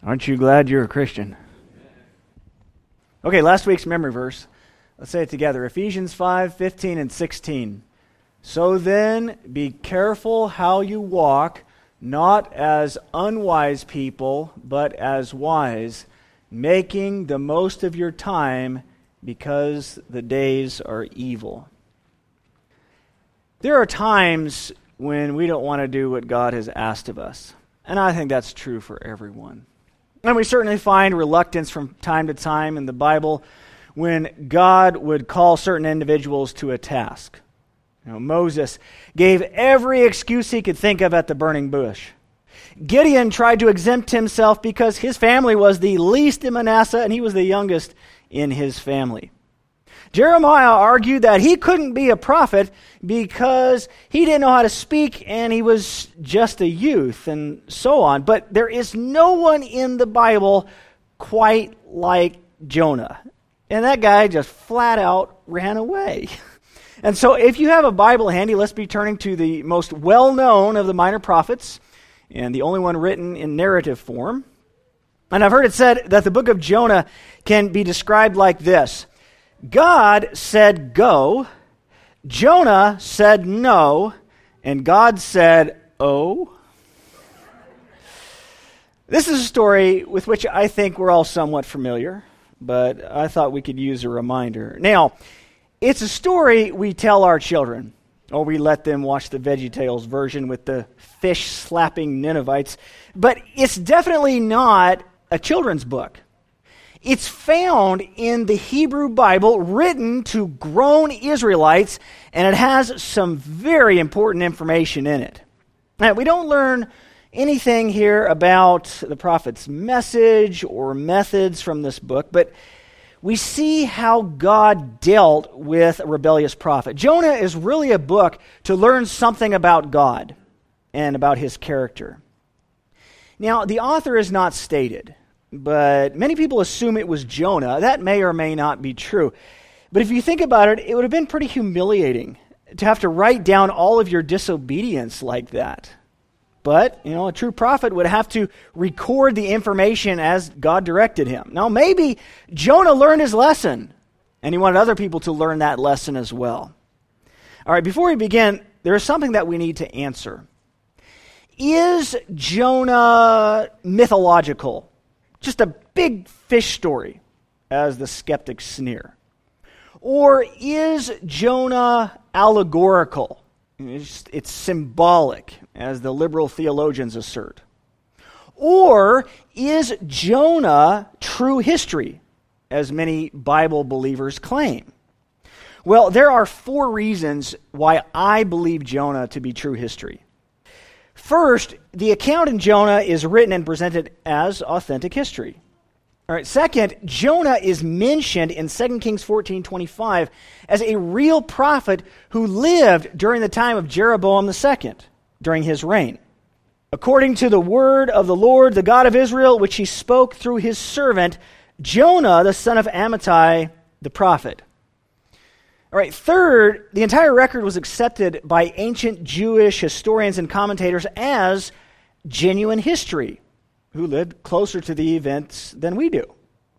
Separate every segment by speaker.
Speaker 1: Aren't you glad you're a Christian? Okay, last week's memory verse. Let's say it together. Ephesians 5:15 and 16. So then, be careful how you walk, not as unwise people, but as wise, making the most of your time, because the days are evil. There are times when we don't want to do what God has asked of us. And I think that's true for everyone. And we certainly find reluctance from time to time in the Bible when God would call certain individuals to a task. Moses gave every excuse he could think of at the burning bush. Gideon tried to exempt himself because his family was the least in Manasseh and he was the youngest in his family. Jeremiah argued that he couldn't be a prophet because he didn't know how to speak and he was just a youth and so on. But there is no one in the Bible quite like Jonah. And that guy just flat out ran away. And so if you have a Bible handy, let's be turning to the most well-known of the minor prophets and the only one written in narrative form. And I've heard it said that the book of Jonah can be described like this. God said go, Jonah said no, and God said oh. This is a story with which I think we're all somewhat familiar, but I thought we could use a reminder. Now, it's a story we tell our children, or we let them watch the VeggieTales version with the fish-slapping Ninevites, but it's definitely not a children's book. It's found in the Hebrew Bible, written to grown Israelites, and it has some very important information in it. Now, we don't learn anything here about the prophet's message or methods from this book, but we see how God dealt with a rebellious prophet. Jonah is really a book to learn something about God and about his character. Now, the author is not stated, but many people assume it was Jonah. That may or may not be true. But if you think about it, it would have been pretty humiliating to have to write down all of your disobedience like that. But, a true prophet would have to record the information as God directed him. Now, maybe Jonah learned his lesson, and he wanted other people to learn that lesson as well. All right, before we begin, there is something that we need to answer. Is Jonah mythological? Just a big fish story, as the skeptics sneer? Or is Jonah allegorical? It's symbolic, as the liberal theologians assert. Or is Jonah true history, as many Bible believers claim? Well, there are 4 reasons why I believe Jonah to be true history. First, the account in Jonah is written and presented as authentic history. All right. Second, Jonah is mentioned in 2 Kings 14:25 as a real prophet who lived during the time of Jeroboam II, during his reign. According to the word of the Lord, the God of Israel, which he spoke through his servant, Jonah, the son of Amittai, the prophet. All right. Third, the entire record was accepted by ancient Jewish historians and commentators as genuine history, who lived closer to the events than we do.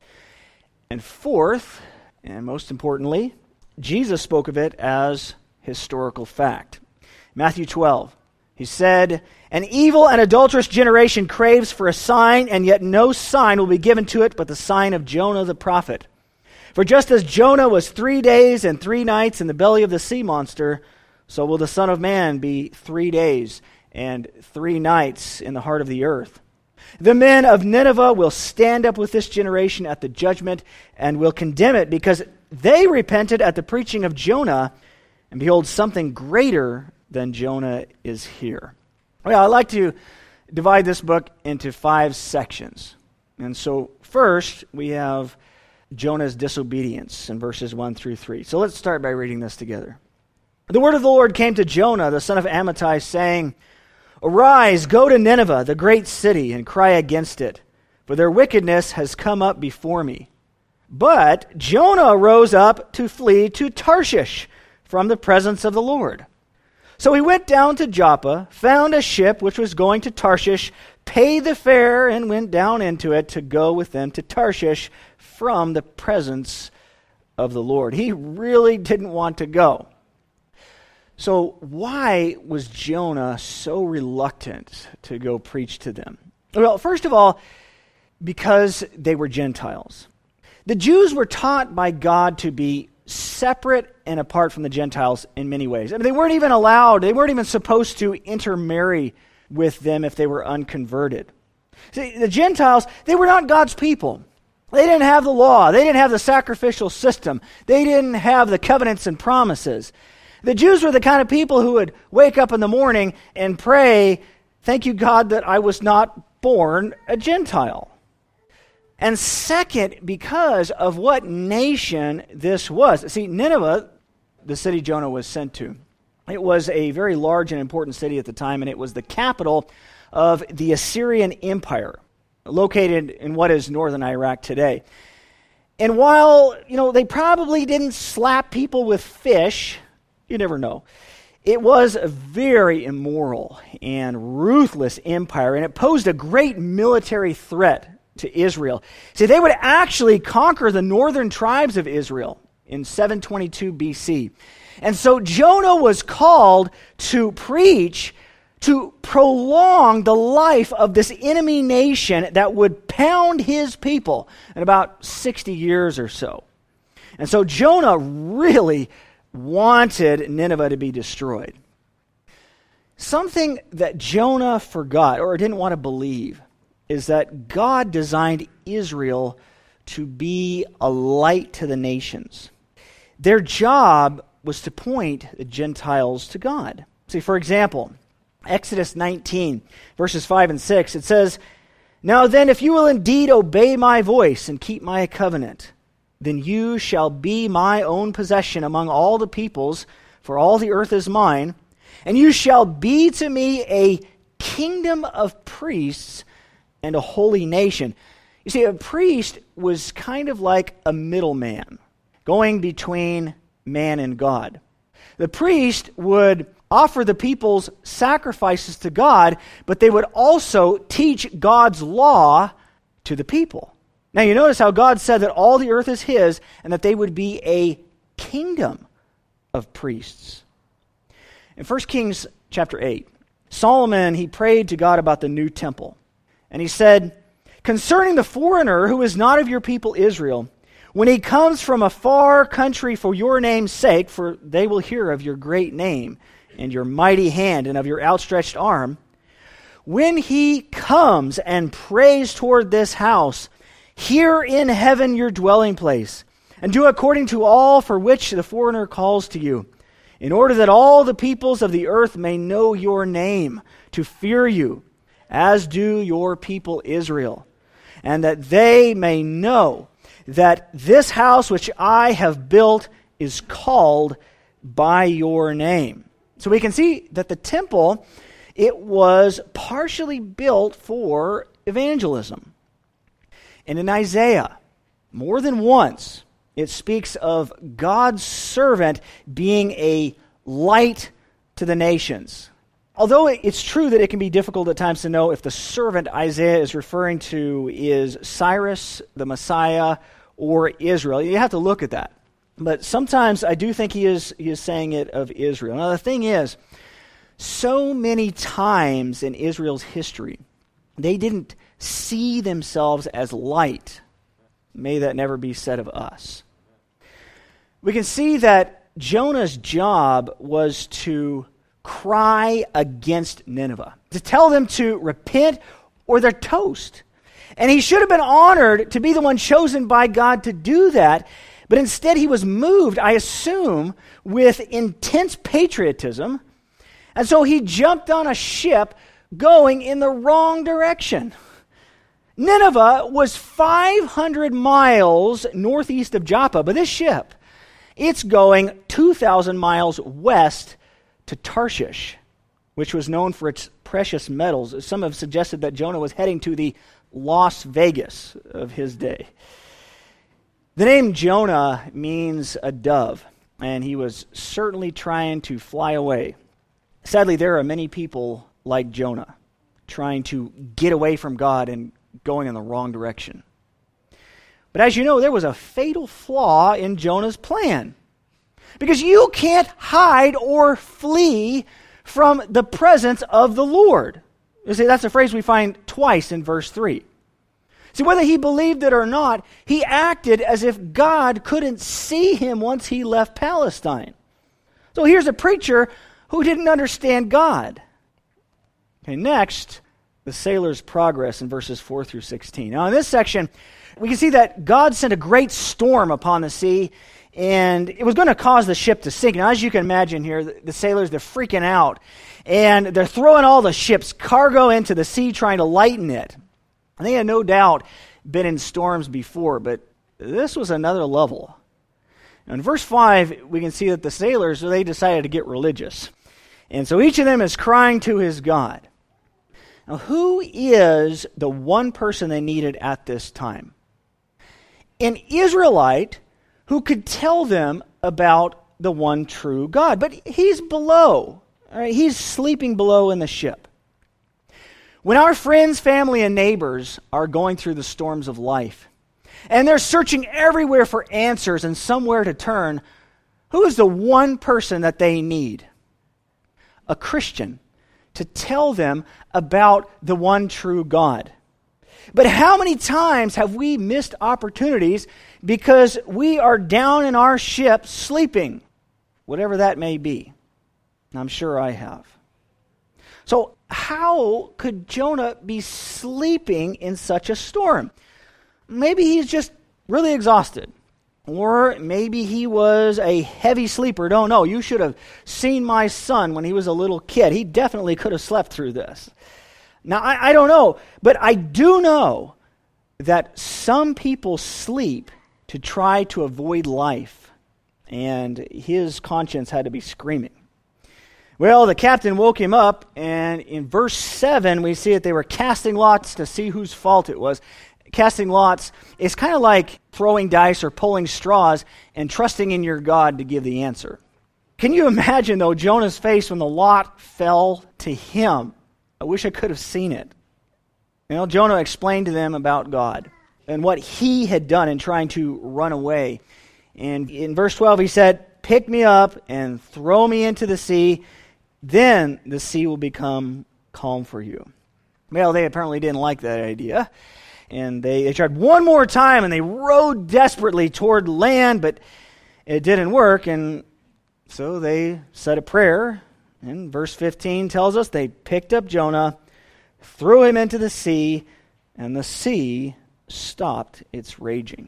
Speaker 1: And fourth, and most importantly, Jesus spoke of it as historical fact. Matthew 12, he said, "An evil and adulterous generation craves for a sign, and yet no sign will be given to it but the sign of Jonah the prophet. For just as Jonah was 3 days and 3 nights in the belly of the sea monster, so will the Son of Man be 3 days and 3 nights in the heart of the earth. The men of Nineveh will stand up with this generation at the judgment and will condemn it because they repented at the preaching of Jonah, and behold, something greater than Jonah is here." Well, I like to divide this book into 5 sections. And so first, we have Jonah's disobedience in verses 1 through 3. So let's start by reading this together. "The word of the Lord came to Jonah, the son of Amittai, saying, 'Arise, go to Nineveh, the great city, and cry against it, for their wickedness has come up before me.' But Jonah rose up to flee to Tarshish from the presence of the Lord. So he went down to Joppa, found a ship which was going to Tarshish, paid the fare and went down into it to go with them to Tarshish from the presence of the Lord. He really didn't want to go. So why was Jonah so reluctant to go preach to them? Well, first of all, because they were Gentiles. The Jews were taught by God to be separate and apart from the Gentiles in many ways. I mean, they weren't even allowed, they weren't even supposed to intermarry with them if they were unconverted. See, the Gentiles, they were not God's people. They didn't have the law. They didn't have the sacrificial system. They didn't have the covenants and promises. The Jews were the kind of people who would wake up in the morning and pray, "Thank you, God, that I was not born a Gentile." And second, because of what nation this was. See, Nineveh, the city Jonah was sent to, it was a very large and important city at the time, and it was the capital of the Assyrian Empire, located in what is northern Iraq today. And while, they probably didn't slap people with fish, you never know, it was a very immoral and ruthless empire, and it posed a great military threat to Israel. See, they would actually conquer the northern tribes of Israel in 722 BC. And so Jonah was called to preach, to prolong the life of this enemy nation that would pound his people in about 60 years or so. And so Jonah really wanted Nineveh to be destroyed. Something that Jonah forgot or didn't want to believe is that God designed Israel to be a light to the nations. Their job was to point the Gentiles to God. See, for example, Exodus 19, verses 5 and 6, it says, "Now then, if you will indeed obey my voice and keep my covenant, then you shall be my own possession among all the peoples, for all the earth is mine, and you shall be to me a kingdom of priests and a holy nation." You see, a priest was kind of like a middleman, going between man and God. The priest would offer the people's sacrifices to God, but they would also teach God's law to the people. Now you notice how God said that all the earth is his and that they would be a kingdom of priests. In 1 Kings chapter 8, Solomon, he prayed to God about the new temple. And he said, "Concerning the foreigner who is not of your people Israel, when he comes from a far country for your name's sake, for they will hear of your great name and your mighty hand and of your outstretched arm, when he comes and prays toward this house, hear in heaven your dwelling place, and do according to all for which the foreigner calls to you, in order that all the peoples of the earth may know your name, to fear you, as do your people Israel, and that they may know that this house which I have built is called by your name." So we can see that the temple, it was partially built for evangelism. And in Isaiah, more than once, it speaks of God's servant being a light to the nations. Although it's true that it can be difficult at times to know if the servant Isaiah is referring to is Cyrus, the Messiah, or Israel. You have to look at that. But sometimes I do think he is saying it of Israel. Now the thing is, so many times in Israel's history, they didn't see themselves as light. May that never be said of us. We can see that Jonah's job was to cry against Nineveh, to tell them to repent or they're toast. And he should have been honored to be the one chosen by God to do that, but instead he was moved, I assume, with intense patriotism, and so he jumped on a ship going in the wrong direction. Nineveh was 500 miles northeast of Joppa, but this ship, it's going 2,000 miles west to Tarshish, which was known for its precious metals. Some have suggested that Jonah was heading to the Las Vegas of his day. The name Jonah means a dove, and he was certainly trying to fly away. Sadly, there are many people like Jonah trying to get away from God and going in the wrong direction. But as you know, there was a fatal flaw in Jonah's plan. Because you can't hide or flee from the presence of the Lord. You see, that's a phrase we find twice in verse 3. See, whether he believed it or not, he acted as if God couldn't see him once he left Palestine. So here's a preacher who didn't understand God. Okay, next, the sailors' progress in verses 4 through 16. Now, in this section, we can see that God sent a great storm upon the sea, and it was going to cause the ship to sink. Now, as you can imagine here, the sailors, they're freaking out, and they're throwing all the ship's cargo into the sea, trying to lighten it. And they had no doubt been in storms before, but this was another level. In verse 5, we can see that the sailors, they decided to get religious. And so each of them is crying to his God. Now, who is the one person they needed at this time? An Israelite who could tell them about the one true God. But he's below. All right, he's sleeping below in the ship. When our friends, family, and neighbors are going through the storms of life, and they're searching everywhere for answers and somewhere to turn, who is the one person that they need? A Christian to tell them about the one true God. But how many times have we missed opportunities because we are down in our ship sleeping, whatever that may be? I'm sure I have. So how could Jonah be sleeping in such a storm? Maybe he's just really exhausted. Or maybe he was a heavy sleeper. Don't know. You should have seen my son when he was a little kid. He definitely could have slept through this. Now, I don't know, but I do know that some people sleep to try to avoid life, and his conscience had to be screaming. Well, the captain woke him up, and in verse 7, we see that they were casting lots to see whose fault it was. Casting lots is kind of like throwing dice or pulling straws and trusting in your God to give the answer. Can you imagine, though, Jonah's face when the lot fell to him? I wish I could have seen it. You know, Jonah explained to them about God and what he had done in trying to run away. And in verse 12, he said, "Pick me up and throw me into the sea. Then the sea will become calm for you." Well, they apparently didn't like that idea. And they tried one more time, and they rowed desperately toward land, but it didn't work. And so they said a prayer. And verse 15 tells us they picked up Jonah, threw him into the sea, and the sea stopped its raging.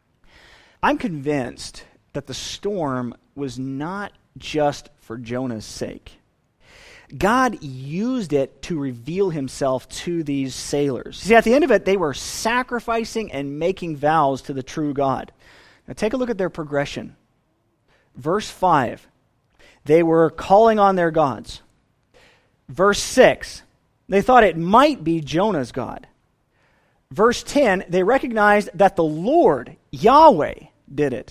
Speaker 1: I'm convinced that the storm was not just for Jonah's sake. God used it to reveal himself to these sailors. See, at the end of it, they were sacrificing and making vows to the true God. Now take a look at their progression. Verse 5, they were calling on their gods. Verse 6, they thought it might be Jonah's God. Verse 10, they recognized that the Lord, Yahweh, did it.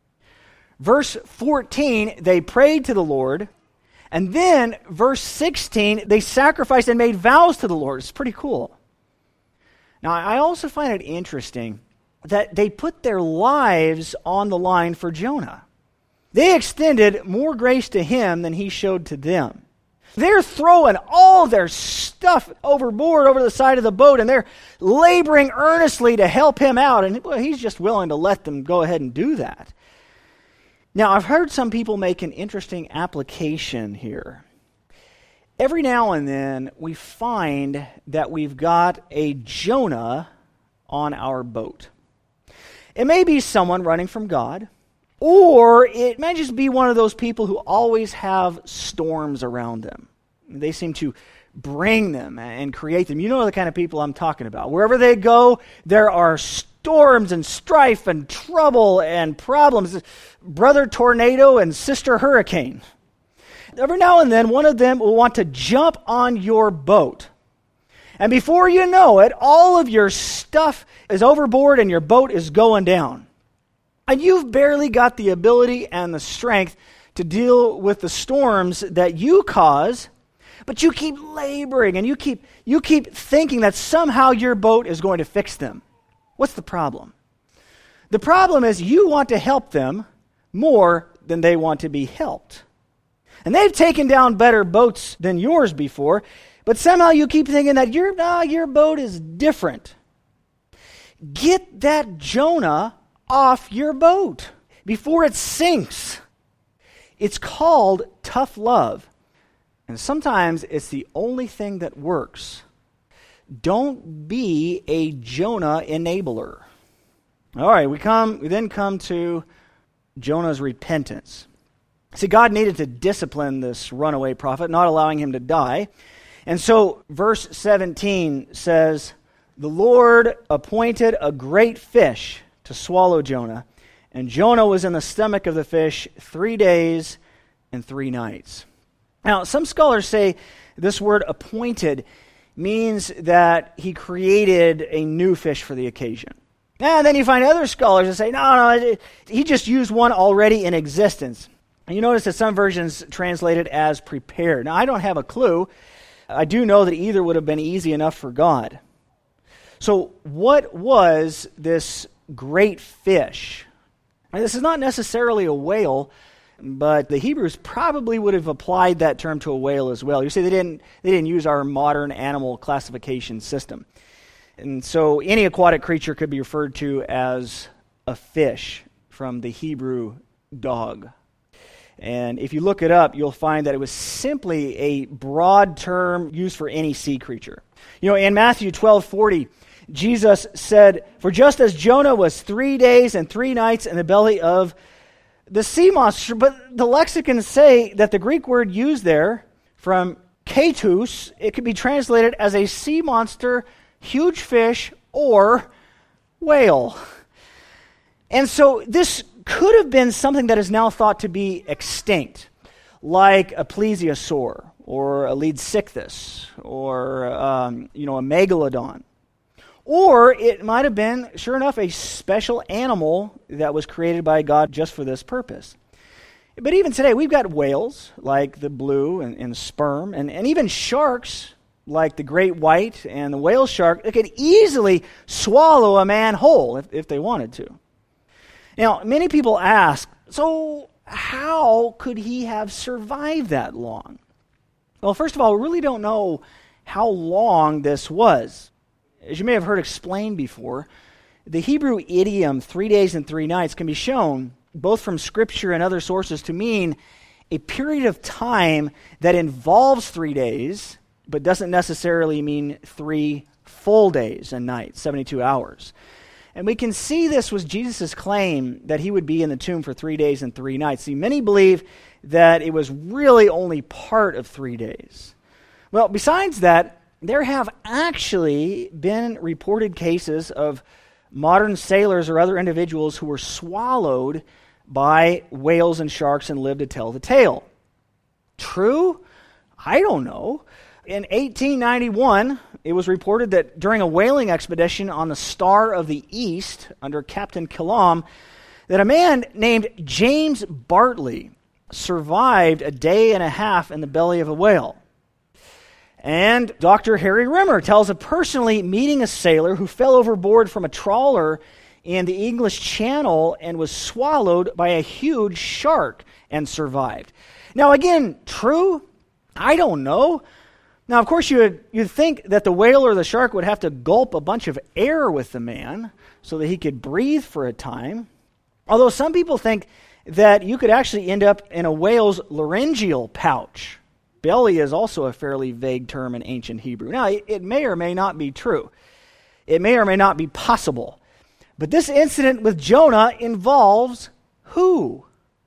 Speaker 1: Verse 14, they prayed to the Lord. And then, verse 16, they sacrificed and made vows to the Lord. It's pretty cool. Now, I also find it interesting that they put their lives on the line for Jonah. They extended more grace to him than he showed to them. They're throwing all their stuff overboard over the side of the boat, and they're laboring earnestly to help him out. And well, he's just willing to let them go ahead and do that. Now, I've heard some people make an interesting application here. Every now and then, we find that we've got a Jonah on our boat. It may be someone running from God, or it may just be one of those people who always have storms around them. They seem to bring them and create them. You know the kind of people I'm talking about. Wherever they go, there are storms and strife and trouble and problems. Brother tornado and sister hurricane. Every now and then, one of them will want to jump on your boat. And before you know it, all of your stuff is overboard and your boat is going down. And you've barely got the ability and the strength to deal with the storms that you cause, But you keep laboring and you keep thinking that somehow your boat is going to fix them. What's the problem? The problem is you want to help them more than they want to be helped. And they've taken down better boats than yours before, but somehow you keep thinking that your boat is different. Get that Jonah off your boat before it sinks. It's called tough love. And sometimes it's the only thing that works. Don't be a Jonah enabler. All right, we then come to Jonah's repentance. See, God needed to discipline this runaway prophet, not allowing him to die. And so verse 17 says, "The Lord appointed a great fish to swallow Jonah, and Jonah was in the stomach of the fish 3 days and 3 nights." Now, some scholars say this word appointed means that he created a new fish for the occasion. And then you find other scholars that say, no, he just used one already in existence. And you notice that some versions translate it as prepared. Now, I don't have a clue. I do know that either would have been easy enough for God. So what was this great fish? Now, this is not necessarily a whale, but the Hebrews probably would have applied that term to a whale as well. You see, they didn't use our modern animal classification system. And so any aquatic creature could be referred to as a fish from the Hebrew dog. And if you look it up, you'll find that it was simply a broad term used for any sea creature. You know, in Matthew 12:40, Jesus said, "For just as Jonah was 3 days and 3 nights in the belly of the sea monster," but the lexicons say that the Greek word used there, from katus, it could be translated as a sea monster, huge fish, or whale. And so this could have been something that is now thought to be extinct, like a plesiosaur, or a leadsichthys, or a megalodon. Or it might have been, sure enough, a special animal that was created by God just for this purpose. But even today, we've got whales, like the blue and the sperm, and even sharks, like the great white and the whale shark, that could easily swallow a man whole if they wanted to. Now, many people ask, so how could he have survived that long? Well, first of all, we really don't know how long this was. As you may have heard explained before, the Hebrew idiom 3 days and 3 nights can be shown, both from Scripture and other sources, to mean a period of time that involves 3 days, but doesn't necessarily mean 3 full days and nights, 72 hours. And we can see this was Jesus' claim that he would be in the tomb for 3 days and 3 nights. See, many believe that it was really only part of 3 days. Well, besides that, there have actually been reported cases of modern sailors or other individuals who were swallowed by whales and sharks and lived to tell the tale. True? I don't know. In 1891, it was reported that during a whaling expedition on the Star of the East under Captain Killam, that a man named James Bartley survived a day and a half in the belly of a whale. And Dr. Harry Rimmer tells of personally meeting a sailor who fell overboard from a trawler in the English Channel and was swallowed by a huge shark and survived. Now again, true? I don't know. Now, of course, you'd think that the whale or the shark would have to gulp a bunch of air with the man so that he could breathe for a time. Although some people think that you could actually end up in a whale's laryngeal pouch. Belly is also a fairly vague term in ancient Hebrew. Now, it may or may not be true. It may or may not be possible. But this incident with Jonah involves who?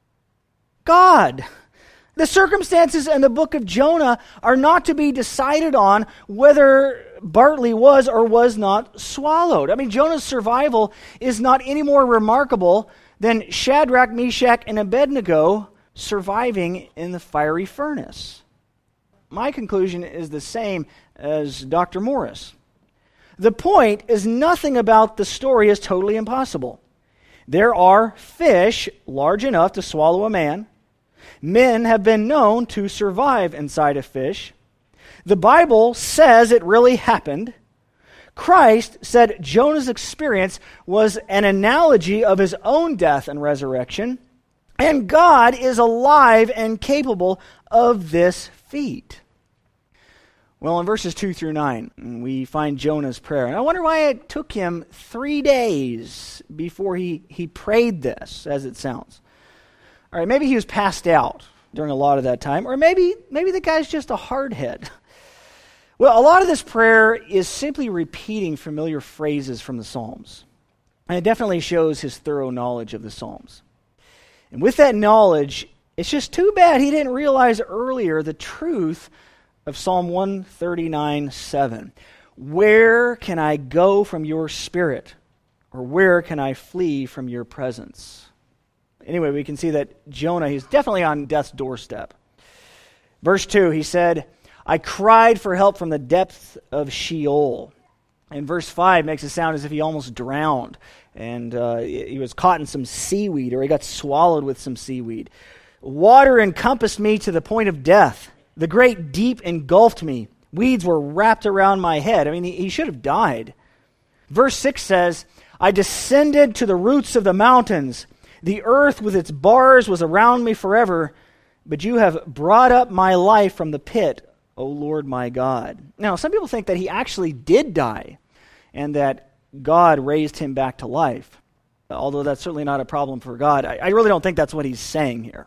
Speaker 1: God. The circumstances in the book of Jonah are not to be decided on whether Bartley was or was not swallowed. I mean, Jonah's survival is not any more remarkable than Shadrach, Meshach, and Abednego surviving in the fiery furnace. My conclusion is the same as Dr. Morris. The point is nothing about the story is totally impossible. There are fish large enough to swallow a man. Men have been known to survive inside a fish. The Bible says it really happened. Christ said Jonah's experience was an analogy of his own death and resurrection, and God is alive and capable of this feat. Well, in verses 2 through 9, we find Jonah's prayer. And I wonder why it took him 3 days before he prayed this, as it sounds. All right, maybe he was passed out during a lot of that time, or maybe the guy's just a hardhead. Well, a lot of this prayer is simply repeating familiar phrases from the Psalms. And it definitely shows his thorough knowledge of the Psalms. And with that knowledge, it's just too bad he didn't realize earlier the truth of Psalm 139:7. Where can I go from your spirit? Or where can I flee from your presence? Anyway, we can see that Jonah, he's definitely on death's doorstep. Verse 2, he said, I cried for help from the depths of Sheol. And verse 5 makes it sound as if he almost drowned. And he was caught in some seaweed, or he got swallowed with some seaweed. Water encompassed me to the point of death. The great deep engulfed me. Weeds were wrapped around my head. I mean, he should have died. Verse 6 says, I descended to the roots of the mountains. The earth with its bars was around me forever, but you have brought up my life from the pit, O Lord my God. Now, some people think that he actually did die, and that God raised him back to life. Although that's certainly not a problem for God. I really don't think that's what he's saying here.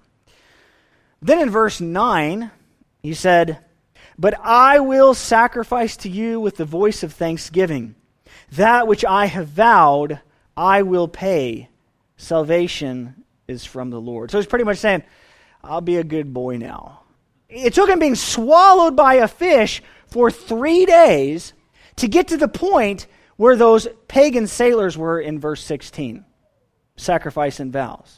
Speaker 1: Then in verse 9, he said, But I will sacrifice to you with the voice of thanksgiving. That which I have vowed, I will pay. Salvation is from the Lord. So he's pretty much saying, I'll be a good boy now. It took him being swallowed by a fish for 3 days to get to the point where those pagan sailors were in verse 16. Sacrifice and vows.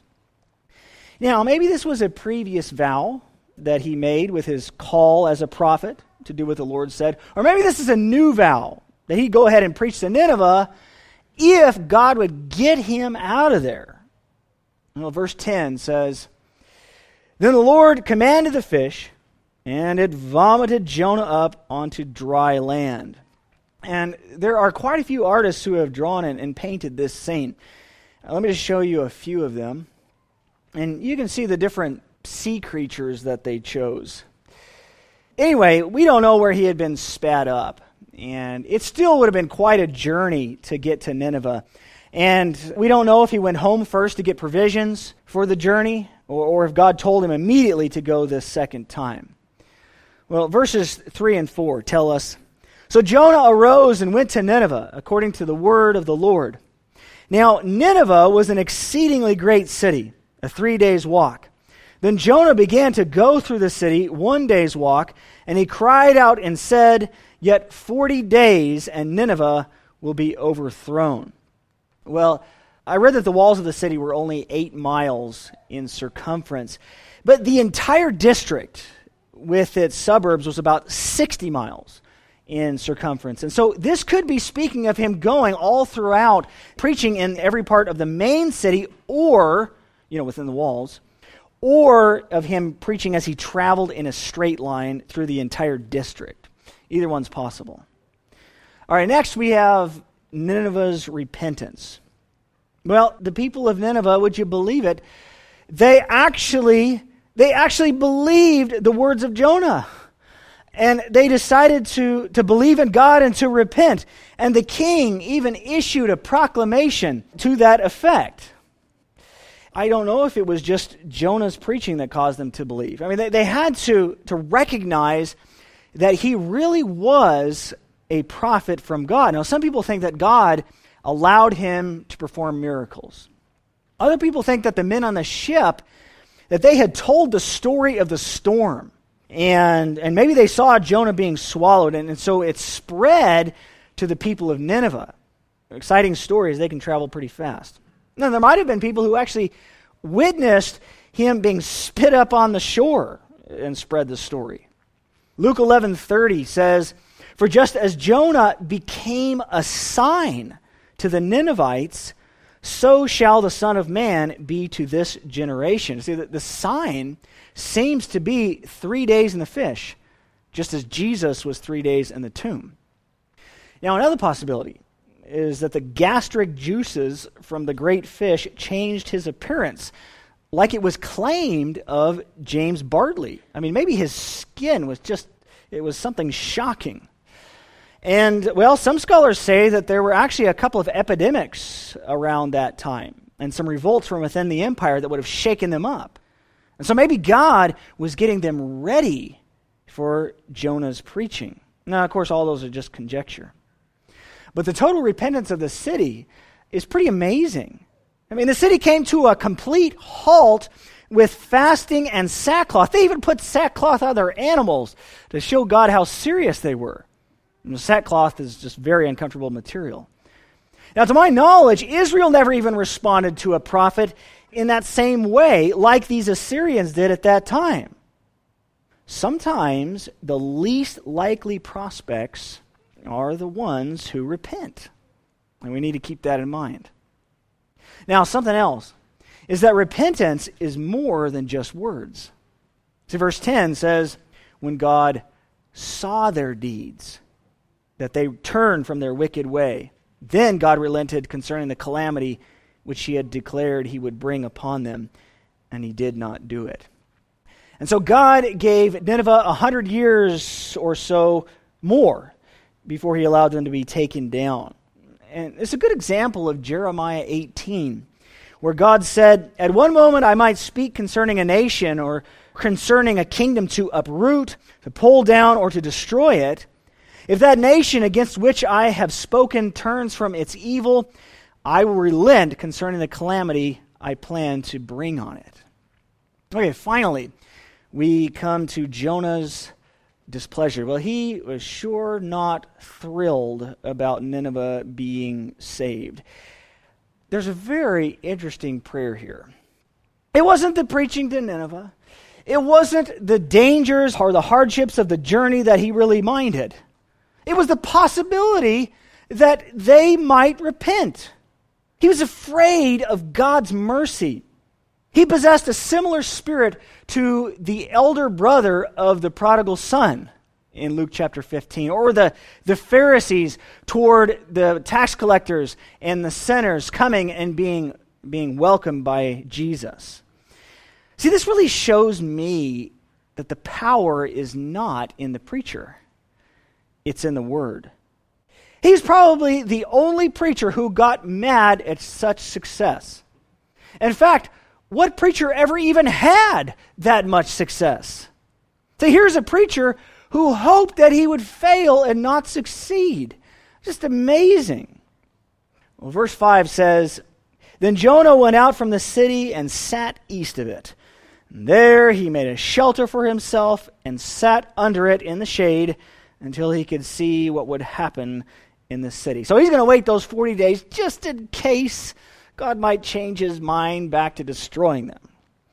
Speaker 1: Now, maybe this was a previous vow that he made with his call as a prophet to do what the Lord said. Or maybe this is a new vow that he'd go ahead and preach to Nineveh if God would get him out of there. Well, verse 10 says, Then the Lord commanded the fish, and it vomited Jonah up onto dry land. And there are quite a few artists who have drawn and painted this scene. Let me just show you a few of them. And you can see the different sea creatures that they chose. Anyway, we don't know where he had been spat up. And it still would have been quite a journey to get to Nineveh. And we don't know if he went home first to get provisions for the journey, or if God told him immediately to go this second time. Well, verses 3 and 4 tell us, So Jonah arose and went to Nineveh, according to the word of the Lord. Now, Nineveh was an exceedingly great city, a 3 days' walk. Then Jonah began to go through the city 1 day's walk, and he cried out and said, Yet 40 days, and Nineveh will be overthrown. Well, I read that the walls of the city were only 8 miles in circumference, but the entire district with its suburbs was about 60 miles in circumference. And so this could be speaking of him going all throughout, preaching in every part of the main city, or, within the walls, or of him preaching as he traveled in a straight line through the entire district. Either one's possible. All right, next we have Nineveh's repentance. Well, the people of Nineveh, would you believe it, they actually believed the words of Jonah. And they decided to believe in God and to repent. And the king even issued a proclamation to that effect. I don't know if it was just Jonah's preaching that caused them to believe. I mean, they had to recognize that he really was a prophet from God. Now, some people think that God allowed him to perform miracles. Other people think that the men on the ship, that they had told the story of the storm. And maybe they saw Jonah being swallowed, and so it spread to the people of Nineveh. Exciting stories, they can travel pretty fast. Now, there might have been people who actually witnessed him being spit up on the shore and spread the story. Luke 11:30 says, For just as Jonah became a sign to the Ninevites, so shall the Son of Man be to this generation. See, the sign seems to be 3 days in the fish, just as Jesus was 3 days in the tomb. Now, another possibility is that the gastric juices from the great fish changed his appearance, like it was claimed of James Bartley. I mean, maybe his skin was it was something shocking. And, well, some scholars say that there were actually a couple of epidemics around that time and some revolts from within the empire that would have shaken them up. And so maybe God was getting them ready for Jonah's preaching. Now, of course, all those are just conjecture. But the total repentance of the city is pretty amazing. I mean, the city came to a complete halt with fasting and sackcloth. They even put sackcloth on their animals to show God how serious they were. And the sackcloth is just very uncomfortable material. Now, to my knowledge, Israel never even responded to a prophet in that same way like these Assyrians did at that time. Sometimes the least likely prospects are the ones who repent. And we need to keep that in mind. Now, something else is that repentance is more than just words. See, verse 10 says, when God saw their deeds, that they turned from their wicked way, then God relented concerning the calamity which he had declared he would bring upon them, and he did not do it. And so God gave Nineveh 100 years or so more before he allowed them to be taken down. And it's a good example of Jeremiah 18, where God said, at one moment I might speak concerning a nation or concerning a kingdom to uproot, to pull down, or to destroy it. If that nation against which I have spoken turns from its evil, I will relent concerning the calamity I plan to bring on it. Okay, finally, we come to Jonah's displeasure. Well, he was sure not thrilled about Nineveh being saved. There's a very interesting prayer here. It wasn't the preaching to Nineveh. It wasn't the dangers or the hardships of the journey that he really minded. It was the possibility that they might repent. He was afraid of God's mercy. He possessed a similar spirit to the elder brother of the prodigal son in Luke chapter 15, or the Pharisees toward the tax collectors and the sinners coming and being welcomed by Jesus. See, this really shows me that the power is not in the preacher. It's in the Word. He's probably the only preacher who got mad at such success. In fact, what preacher ever even had that much success? So here's a preacher who hoped that he would fail and not succeed. Just amazing. Well, verse 5 says, then Jonah went out from the city and sat east of it. And there he made a shelter for himself and sat under it in the shade until he could see what would happen in the city. So he's going to wait those 40 days just in case God might change his mind back to destroying them.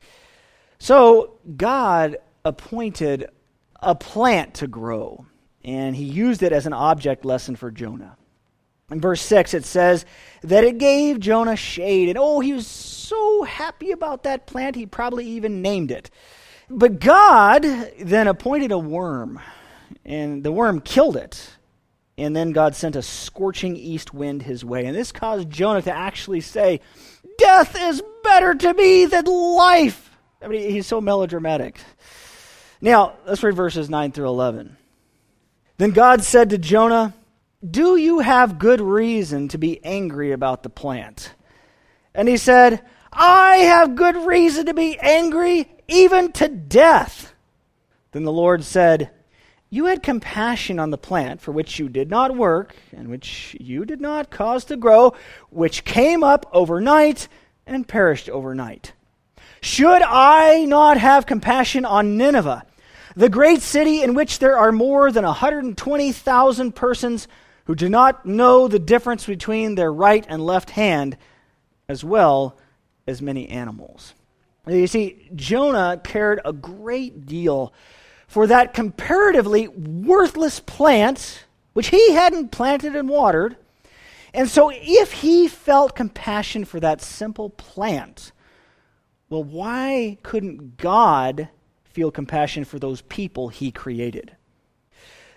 Speaker 1: So God appointed a plant to grow, and he used it as an object lesson for Jonah. In verse 6 it says that it gave Jonah shade, and he was so happy about that plant he probably even named it. But God then appointed a worm, and the worm killed it. And then God sent a scorching east wind his way. And this caused Jonah to actually say, death is better to me than life. I mean, he's so melodramatic. Now, let's read verses 9 through 11. Then God said to Jonah, do you have good reason to be angry about the plant? And he said, I have good reason to be angry, even to death. Then the Lord said, you had compassion on the plant for which you did not work and which you did not cause to grow, which came up overnight and perished overnight. Should I not have compassion on Nineveh, the great city in which there are more than 120,000 persons who do not know the difference between their right and left hand, as well as many animals? You see, Jonah cared a great deal for that comparatively worthless plant, which he hadn't planted and watered. And so if he felt compassion for that simple plant, well, why couldn't God feel compassion for those people he created?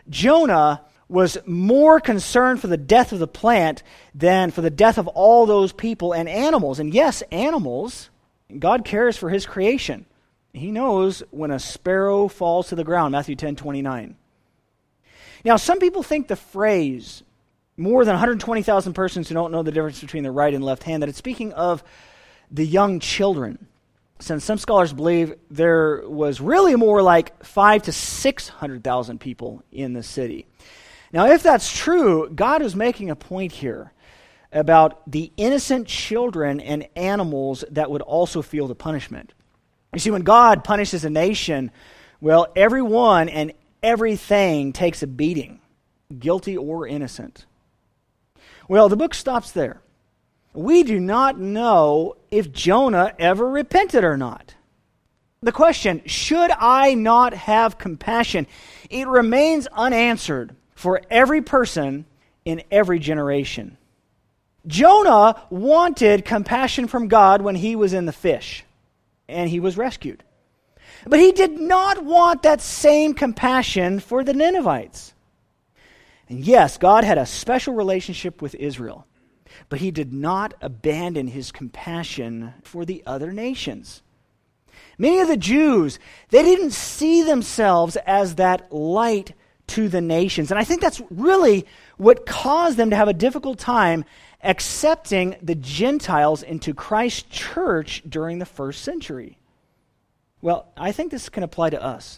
Speaker 1: Jonah was more concerned for the death of the plant than for the death of all those people and animals. And yes, animals, God cares for his creation. He knows when a sparrow falls to the ground, Matthew 10:29. Now, some people think the phrase, more than 120,000 persons who don't know the difference between the right and left hand, that it's speaking of the young children. Since some scholars believe there was really more like 500,000 to 600,000 people in the city. Now, if that's true, God is making a point here about the innocent children and animals that would also feel the punishment. You see, when God punishes a nation, well, everyone and everything takes a beating, guilty or innocent. Well, the book stops there. We do not know if Jonah ever repented or not. The question, should I not have compassion? It remains unanswered for every person in every generation. Jonah wanted compassion from God when he was in the fish, and he was rescued. But he did not want that same compassion for the Ninevites. And yes, God had a special relationship with Israel, but he did not abandon his compassion for the other nations. Many of the Jews, they didn't see themselves as that light to the nations. And I think that's really what caused them to have a difficult time accepting the Gentiles into Christ's church during the first century. Well, I think this can apply to us.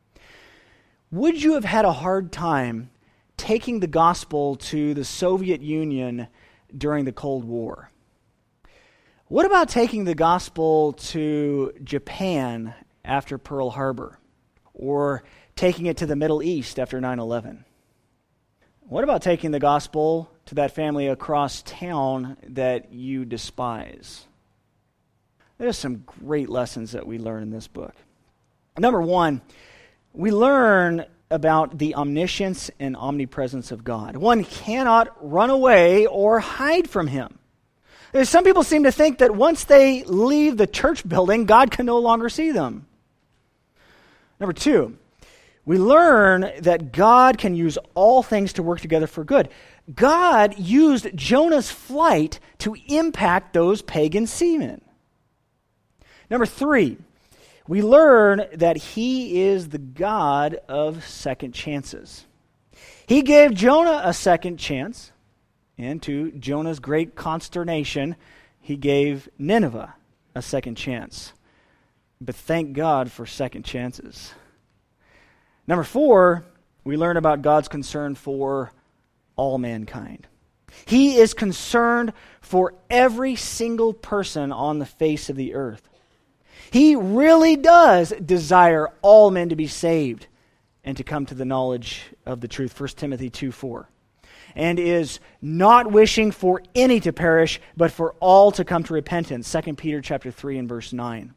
Speaker 1: Would you have had a hard time taking the gospel to the Soviet Union during the Cold War? What about taking the gospel to Japan after Pearl Harbor? Or taking it to the Middle East after 9/11? What about taking the gospel to that family across town that you despise? There's some great lessons that we learn in this book. Number one, we learn about the omniscience and omnipresence of God. One cannot run away or hide from him. Some people seem to think that once they leave the church building, God can no longer see them. Number two, we learn that God can use all things to work together for good. God used Jonah's flight to impact those pagan seamen. Number three, we learn that he is the God of second chances. He gave Jonah a second chance, and to Jonah's great consternation, he gave Nineveh a second chance. But thank God for second chances. Number four, we learn about God's concern for all mankind. He is concerned for every single person on the face of the earth. He really does desire all men to be saved and to come to the knowledge of the truth, 1 Timothy 2:4, and is not wishing for any to perish, but for all to come to repentance, 2 Peter chapter 3 and verse 9.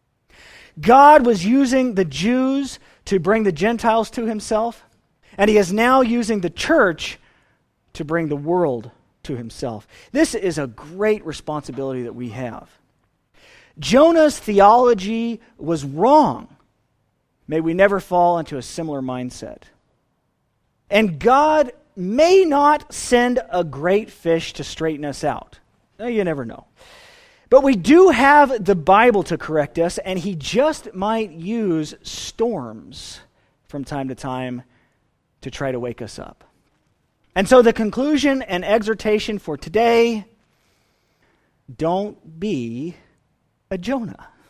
Speaker 1: God was using the Jews to bring the Gentiles to himself, and he is now using the church to bring the world to himself. This is a great responsibility that we have. Jonah's theology was wrong. May we never fall into a similar mindset. And God may not send a great fish to straighten us out. You never know. But we do have the Bible to correct us, and he just might use storms from time to time to try to wake us up. And so the conclusion and exhortation for today, don't be a Jonah.